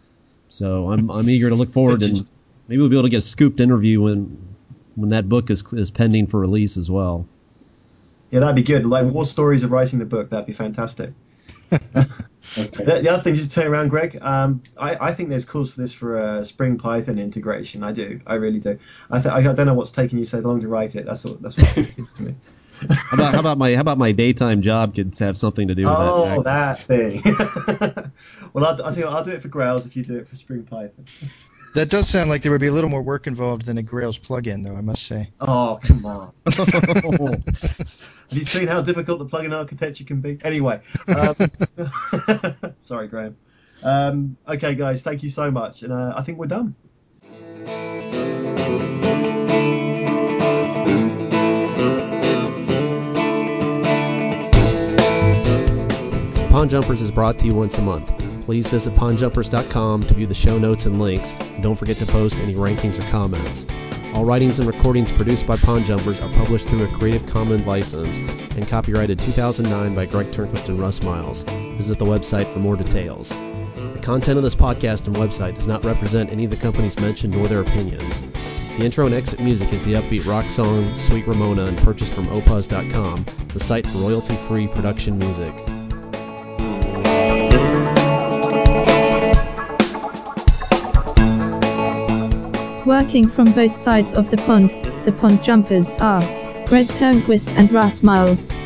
S1: so I'm I'm eager to look forward, and maybe we'll be able to get a scooped interview when when that book is is pending for release as well.
S2: Yeah, that'd be good. Like more stories of writing the book, that'd be fantastic.
S4: Okay.
S2: The, the other thing, just to turn around, Greg, um, I, I think there's calls for this for a Spring Python integration. I do, I really do. I, th- I don't know what's taking you so long to write it. That's what that's what it is to me.
S1: How about, how about my how about my daytime job could have something to do with
S2: oh,
S1: that?
S2: that thing. Well, I'll, I'll, tell you what, I'll do it for Grails if you do it for Spring Python.
S3: That does sound like there would be a little more work involved than a Grails plugin, though, I must say.
S2: Oh, come on. Have you seen how difficult the plugin architecture can be? Anyway. Um, sorry, Graham. Um, okay, guys, thank you so much. And uh, I think we're done.
S1: Pond Jumpers is brought to you once a month. Please visit pond jumpers dot com to view the show notes and links, and don't forget to post any rankings or comments. All writings and recordings produced by Pond Jumpers are published through a Creative Commons license and copyrighted two thousand nine by Greg Turnquist and Russ Miles. Visit the website for more details. The content of this podcast and website does not represent any of the companies mentioned nor their opinions. The intro and exit music is the upbeat rock song Sweet Ramona and purchased from opuz dot com, the site for royalty-free production music.
S5: Working from both sides of the pond, the Pond Jumpers are Greg Turnquist and Russ Miles.